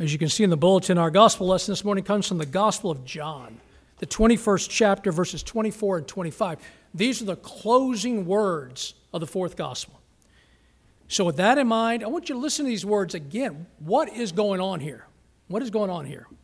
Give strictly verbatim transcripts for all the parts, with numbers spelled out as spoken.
As you can see in the bulletin, our gospel lesson this morning comes from the Gospel of John, the twenty-first chapter, verses twenty-four and twenty-five. These are the closing words of the fourth gospel. So with that in mind, I want you to listen to these words again. What is going on here? What is going on here?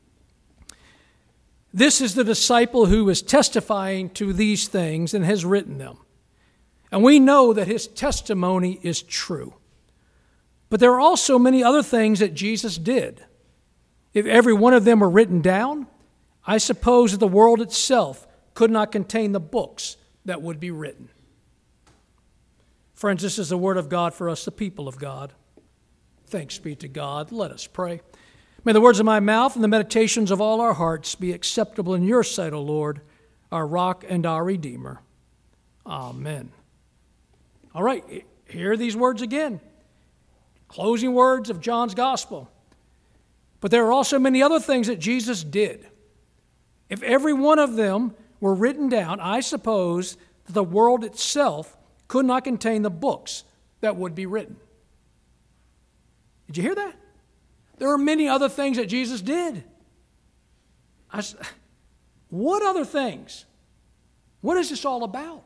This is the disciple who is testifying to these things and has written them. And we know that his testimony is true. But there are also many other things that Jesus did. If every one of them were written down, I suppose that the world itself could not contain the books that would be written. Friends, this is the word of God for us, the people of God. Thanks be to God. Let us pray. May the words of my mouth and the meditations of all our hearts be acceptable in your sight, O Lord, our rock and our Redeemer. Amen. All right, hear these words again. Closing words of John's gospel. But there are also many other things that Jesus did. If every one of them were written down, I suppose that the world itself could not contain the books that would be written. Did you hear that? There are many other things that Jesus did. I, what other things? What is this all about?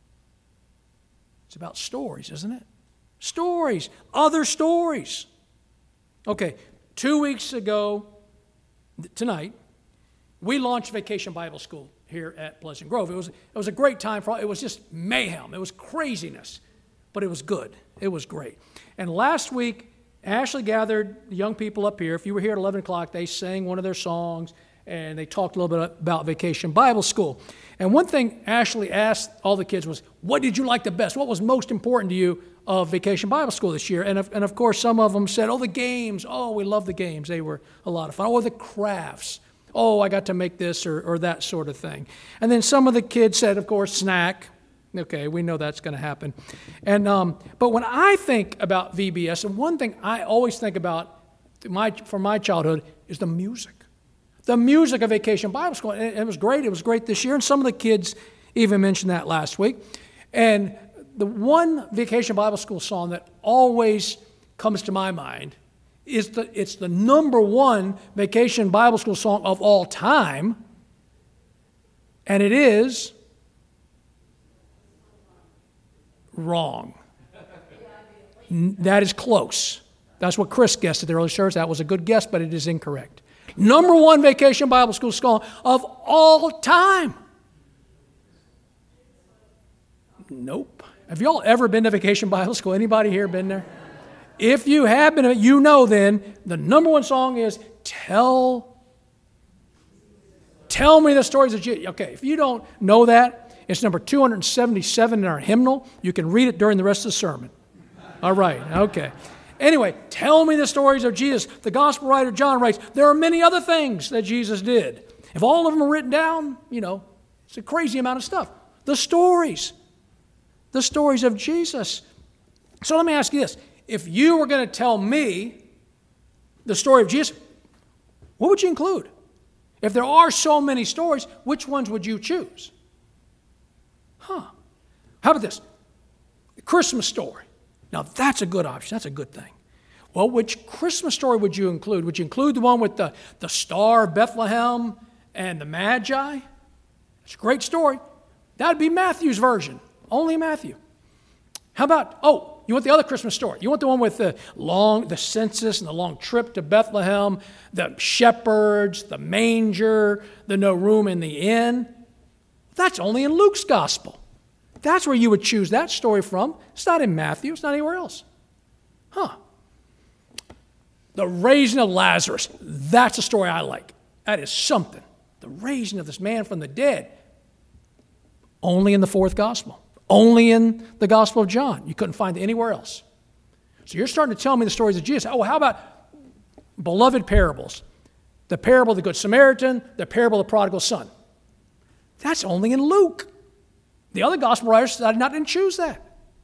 It's about stories, isn't it? Stories, other stories. Okay, two weeks ago, tonight, we launched Vacation Bible School here at Pleasant Grove. It was, it was a great time for all. It was just mayhem. It was craziness, but it was good. It was great. And last week, Ashley gathered the young people up here. If you were here at eleven o'clock, they sang one of their songs, and they talked a little bit about Vacation Bible School. And one thing Ashley asked all the kids was, what did you like the best? What was most important to you of Vacation Bible School this year? And of, and of course, some of them said, oh, the games. Oh, we love the games. They were a lot of fun. Oh, the crafts. Oh, I got to make this or, or that sort of thing. And then some of the kids said, of course, snack. Okay, we know that's going to happen. And um, but when I think about V B S, and one thing I always think about my, from my childhood is the music. The music of Vacation Bible School. And it was great. It was great this year. And some of the kids even mentioned that last week. And the one Vacation Bible School song that always comes to my mind is the, it's the number one Vacation Bible School song of all time. And it is wrong. That is close. That's what Chris guessed at the early service. That was a good guess, but it is incorrect. Number one Vacation Bible School song of all time. Nope. Have y'all ever been to Vacation Bible School? Anybody here been there? If you have been, you know then, the number one song is Tell, Tell Me the Stories of Jesus. Okay, if you don't know that, it's number two hundred seventy-seven in our hymnal. You can read it during the rest of the sermon. All right, okay. Anyway, tell me the stories of Jesus. The gospel writer John writes, there are many other things that Jesus did. If all of them are written down, you know, it's a crazy amount of stuff. The stories. The stories of Jesus. So let me ask you this. If you were going to tell me the story of Jesus, what would you include? If there are so many stories, which ones would you choose? Huh. How about this? The Christmas story. Now, that's a good option. That's a good thing. Well, which Christmas story would you include? Would you include the one with the, the star of Bethlehem and the Magi? It's a great story. That would be Matthew's version. Only Matthew. How about, oh, you want the other Christmas story? You want the one with the long, the census and the long trip to Bethlehem, the shepherds, the manger, the no room in the inn? That's only in Luke's gospel. That's where you would choose that story from. It's not in Matthew. It's not anywhere else. Huh. The raising of Lazarus. That's a story I like. That is something. The raising of this man from the dead. Only in the fourth gospel. Only in the Gospel of John. You couldn't find it anywhere else. So you're starting to tell me the stories of Jesus. Oh, how about beloved parables? The parable of the Good Samaritan, the parable of the prodigal son. That's only in Luke. The other gospel writers decided not to choose that.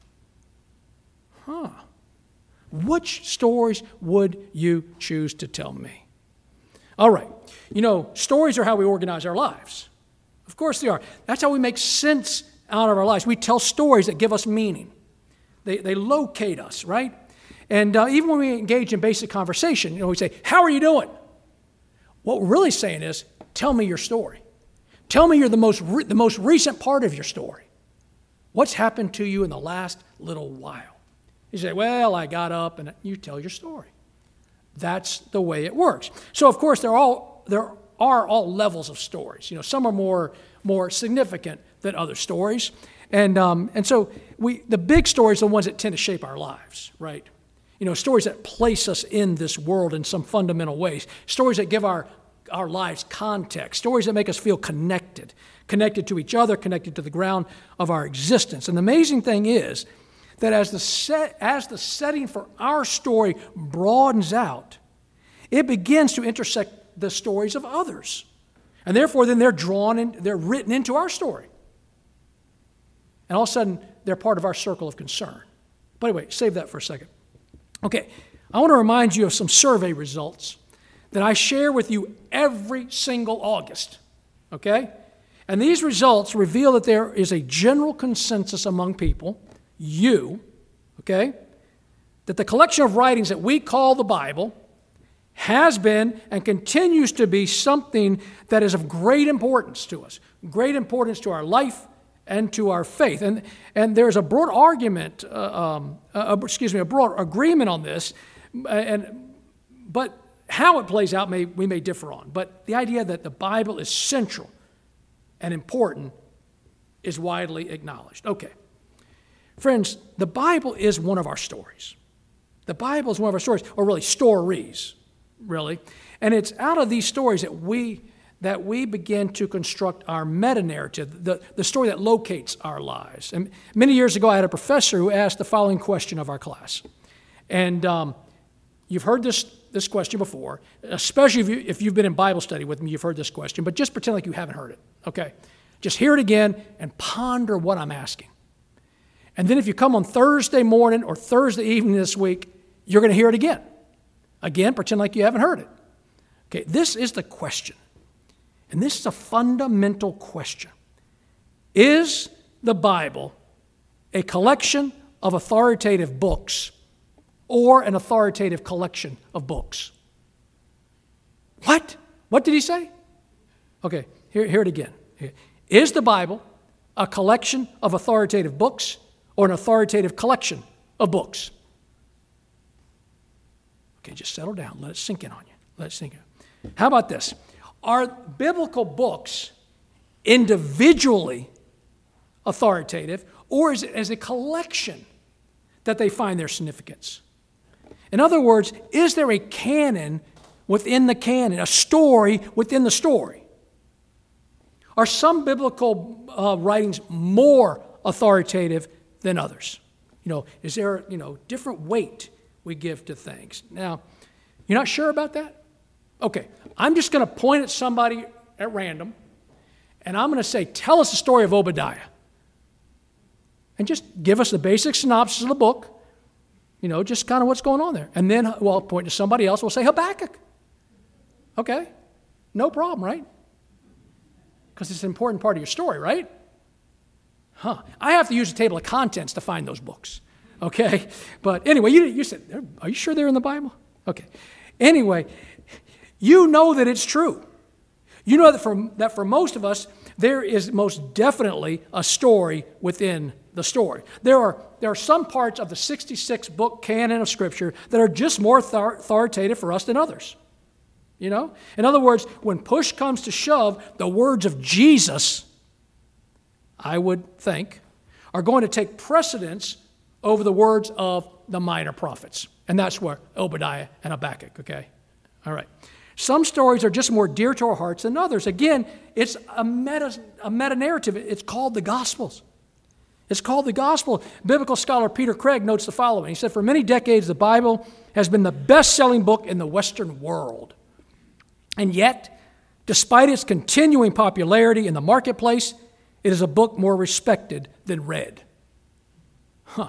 Huh. Which stories would you choose to tell me? All right. You know, stories are how we organize our lives. Of course they are. That's how we make sense out of our lives. We tell stories that give us meaning. They, they locate us, right? And uh, even when we engage in basic conversation, you know, we say, how are you doing? What we're really saying is, tell me your story. Tell me you're the most, re- the most recent part of your story. What's happened to you in the last little while? You say, well, I got up, and you tell your story. That's the way it works. So, of course, there are all, there are all levels of stories. You know, some are more, more significant than other stories. And, um, and so we, the big stories are the ones that tend to shape our lives, right? You know, stories that place us in this world in some fundamental ways. Stories that give our, our lives context. Stories that make us feel connected. Connected to each other, connected to the ground of our existence. And the amazing thing is that as the set, as the setting for our story broadens out, it begins to intersect the stories of others. And therefore, then they're drawn in, they're written into our story. And all of a sudden, they're part of our circle of concern. But anyway, save that for a second. Okay, I want to remind you of some survey results that I share with you every single August. Okay? And these results reveal that there is a general consensus among people, you, okay, that the collection of writings that we call the Bible has been and continues to be something that is of great importance to us, great importance to our life and to our faith. And, and there's a broad argument, uh, um, uh, excuse me, a broad agreement on this, and, but how it plays out may, we may differ on. But the idea that the Bible is central and important is widely acknowledged. Okay. Friends, the Bible is one of our stories. The Bible is one of our stories, or really stories, really. And it's out of these stories that we that we begin to construct our meta-narrative, the, the story that locates our lives. And many years ago, I had a professor who asked the following question of our class. And um, you've heard this, this question before, especially if, you, if you've been in Bible study with me, you've heard this question, but just pretend like you haven't heard it, okay? Just hear it again and ponder what I'm asking. And then if you come on Thursday morning or Thursday evening this week, you're going to hear it again. Again, pretend like you haven't heard it. Okay, this is the question. And this is a fundamental question. Is the Bible a collection of authoritative books or an authoritative collection of books? What? What did he say? Okay, hear, hear it again. Is the Bible a collection of authoritative books or an authoritative collection of books? Okay, just settle down. Let it sink in on you. Let it sink in. How about this? Are biblical books individually authoritative, or is it as a collection that they find their significance? In other words, is there a canon within the canon, a story within the story? Are some biblical uh, writings more authoritative than others? You know, is there, you know, different weight we give to things? Now, you're not sure about that? Okay, I'm just going to point at somebody at random, and I'm going to say, tell us the story of Obadiah. And just give us the basic synopsis of the book, you know, just kind of what's going on there. And then, well, I'll point to somebody else, we'll say Habakkuk. Okay, no problem, right? Because it's an important part of your story, right? Huh. I have to use a table of contents to find those books, okay? But anyway, you, you said, are you sure they're in the Bible? Okay. Anyway, you know that it's true. You know that for, that for most of us, there is most definitely a story within the story. There are, there are some parts of the sixty-six book canon of Scripture that are just more author- authoritative for us than others. You know? In other words, when push comes to shove, the words of Jesus, I would think, are going to take precedence over the words of the minor prophets. And that's where Obadiah and Habakkuk, okay? All right. Some stories are just more dear to our hearts than others. Again, it's a meta, a meta-narrative. It's called the Gospels. It's called the Gospel. Biblical scholar Peter Craig notes the following. He said, for many decades, the Bible has been the best-selling book in the Western world. And yet, despite its continuing popularity in the marketplace, it is a book more respected than read. Huh.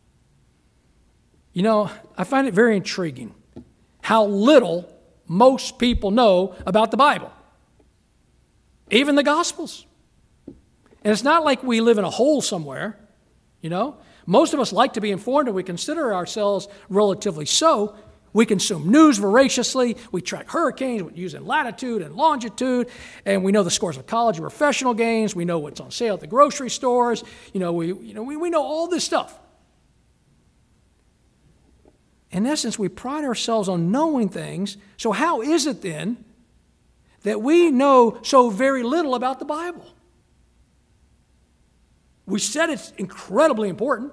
You know, I find it very intriguing how little most people know about the Bible, even the Gospels. And it's not like we live in a hole somewhere, you know. Most of us like to be informed, and we consider ourselves relatively so. We consume news voraciously. We track hurricanes using latitude and longitude, and we know the scores of college and professional games. We know what's on sale at the grocery stores. You know, we, you know, we, we know all this stuff. In essence, we pride ourselves on knowing things. So how is it then that we know so very little about the Bible? We said it's incredibly important.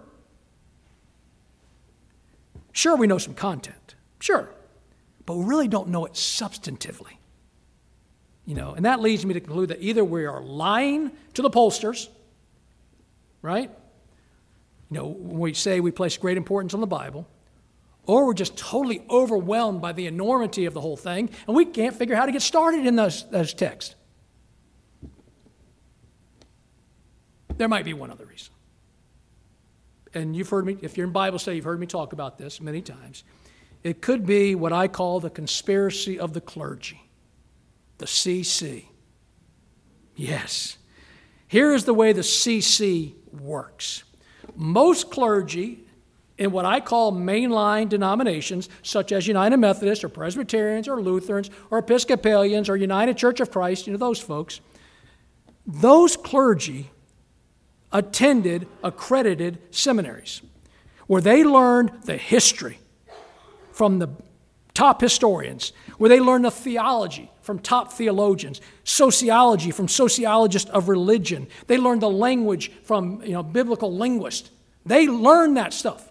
Sure, we know some content. Sure. But we really don't know it substantively. You know, and that leads me to conclude that either we are lying to the pollsters, right? You know, when we say we place great importance on the Bible, or we're just totally overwhelmed by the enormity of the whole thing, and we can't figure out how to get started in those, those texts. There might be one other reason. And you've heard me, if you're in Bible study, you've heard me talk about this many times. It could be what I call the conspiracy of the clergy, the C C. Yes. Here is the way the C C works. Most clergy in what I call mainline denominations, such as United Methodists or Presbyterians or Lutherans or Episcopalians or United Church of Christ, you know, those folks, those clergy attended accredited seminaries where they learned the history from the top historians, where they learned the theology from top theologians, sociology from sociologists of religion. They learned the language from, you know, biblical linguists. They learned that stuff.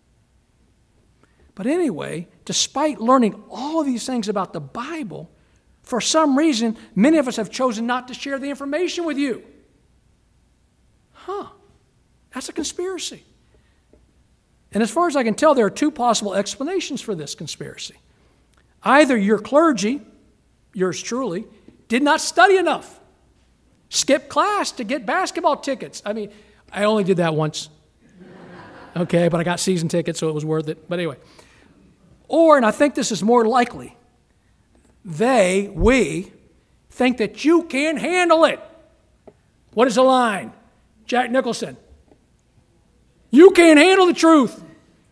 But anyway, despite learning all of these things about the Bible, for some reason, many of us have chosen not to share the information with you. Huh, that's a conspiracy. And as far as I can tell, there are two possible explanations for this conspiracy. Either your clergy, yours truly, did not study enough, skipped class to get basketball tickets. I mean, I only did that once. Okay, but I got season tickets, so it was worth it. But anyway. Or, and I think this is more likely, they, we, think that you can't handle it. What is the line? Jack Nicholson. You can't handle the truth.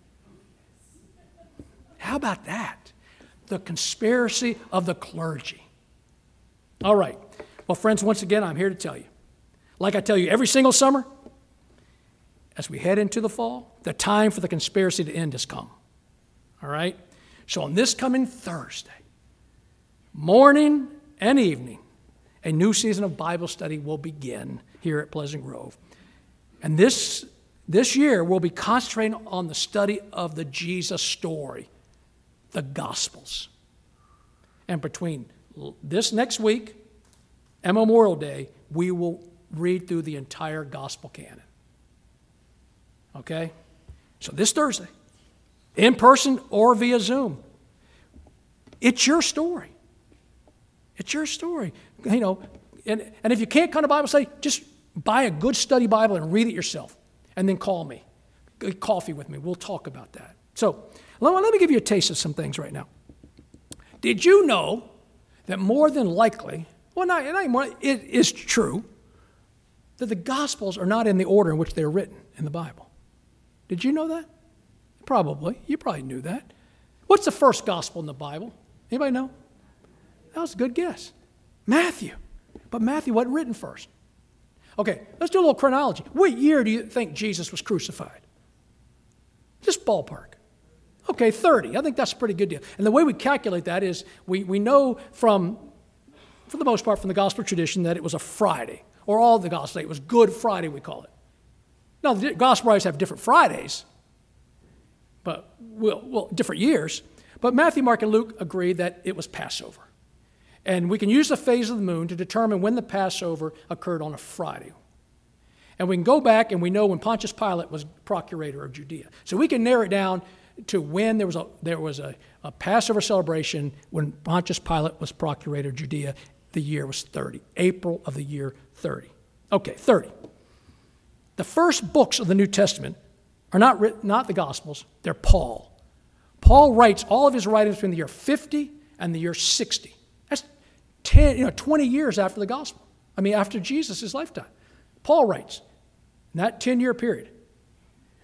How about that? The conspiracy of the clergy. All right. Well, friends, once again, I'm here to tell you, like I tell you every single summer, as we head into the fall, the time for the conspiracy to end has come. All right? So on this coming Thursday, morning and evening, a new season of Bible study will begin here at Pleasant Grove. And this, this year, we'll be concentrating on the study of the Jesus story, the Gospels. And between this next week and Memorial Day, we will read through the entire Gospel canon. Okay? So this Thursday, in person or via Zoom, it's your story. It's your story. You know, and, and if you can't come to Bible study, just buy a good study Bible and read it yourself, and then call me. Get coffee with me. We'll talk about that. So let, let me give you a taste of some things right now. Did you know that more than likely, well, not, not more, it is true, that the Gospels are not in the order in which they're written in the Bible? Did you know that? Probably. You probably knew that. What's the first Gospel in the Bible? Anybody know? That was a good guess. Matthew. But Matthew wasn't written first. Okay, let's do a little chronology. What year do you think Jesus was crucified? Just ballpark. Okay, thirty. I think that's a pretty good deal. And the way we calculate that is we, we know from, for the most part, from the gospel tradition that it was a Friday, or all the gospel, it was Good Friday, we call it. Now, the gospel writers have different Fridays, but well, well, different years. But Matthew, Mark, and Luke agree that it was Passover. And we can use the phase of the moon to determine when the Passover occurred on a Friday. And we can go back and we know when Pontius Pilate was procurator of Judea. So we can narrow it down to when there was a, there was a, a Passover celebration when Pontius Pilate was procurator of Judea. The year was thirty, April of the year thirty. Okay, thirty. The first books of the New Testament are not written, not the Gospels, they're Paul. Paul writes all of his writings between the year fifty and the year sixty. That's ten, you know, twenty years after the Gospel. I mean, after Jesus' lifetime. Paul writes in that ten-year period.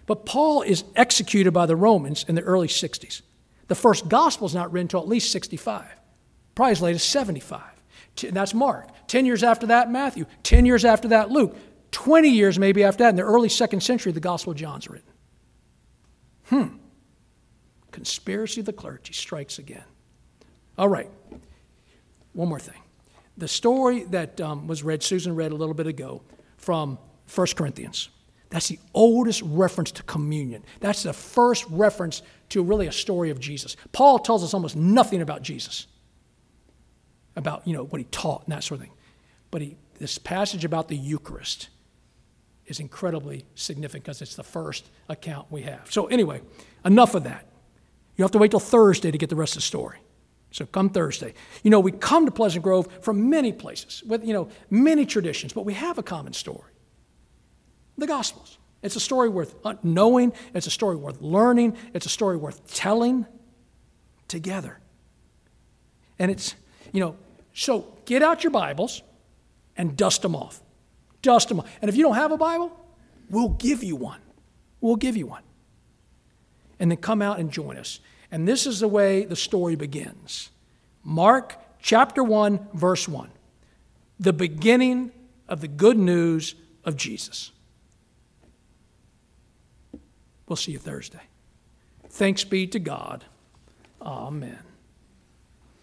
But Paul is executed by the Romans in the early sixties. The first gospel is not written until at least sixty-five, probably as late as seventy-five. That's Mark. Ten years after that, Matthew. Ten years after that, Luke. Twenty years maybe after that, in the early second century, the Gospel of John's written. Hmm. Conspiracy of the clergy strikes again. All right. One more thing. The story that um, was read, Susan read a little bit ago, from First Corinthians. That's the oldest reference to communion. That's the first reference to really a story of Jesus. Paul tells us almost nothing about Jesus, about, you know, what he taught and that sort of thing. But he, this passage about the Eucharist is incredibly significant because it's the first account we have. So anyway, enough of that. You have to wait till Thursday to get the rest of the story. So come Thursday. You know, we come to Pleasant Grove from many places with, you know, many traditions, but we have a common story. The Gospels. It's a story worth knowing. It's a story worth learning. It's a story worth telling together. And it's, you know, so get out your Bibles and dust them off. Dust them off. And if you don't have a Bible, we'll give you one. We'll give you one. And then come out and join us. And this is the way the story begins. Mark chapter one, verse one. The beginning of the good news of Jesus. We'll see you Thursday. Thanks be to God. Amen.